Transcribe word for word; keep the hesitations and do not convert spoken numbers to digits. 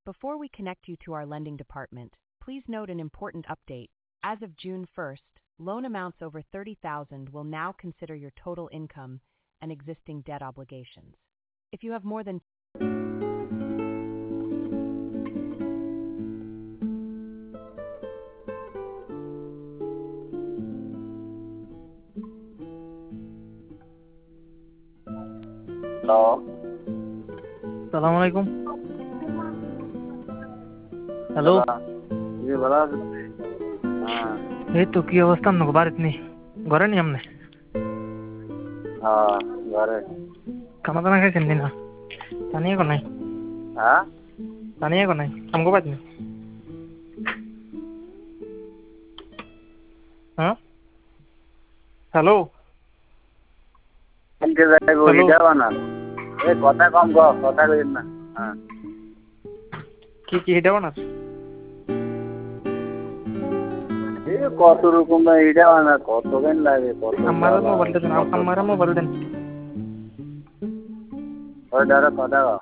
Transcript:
Before we connect you to our lending department, please note an important update. As of June first, loan amounts over thirty thousand will now consider your total income and existing debt obligations. If you have more than hello सलाम वालेकुम। Hello ये बड़ा हाँ এই তো কি অবস্থা আপনার বাড়িতে নেই ঘরে নি আমনে हाँ घरे খানা দানা খাইছেন নি না জানিয়ে কো নাই हाँ জানিয়ে কো নাই আমগো বাদ নেই হ্যাঁ হ্যালো इनके जाए वो हेलो। इधर बना ए কথা কম গো কথা কইন না হ্যাঁ কি কি হিডা বানাস এই কত রকম না ইডা বানা কত দিন লাগে কত আমারে মোবাইল দেন আমারে মোবাইল দেন ওই দাঁড়া কথা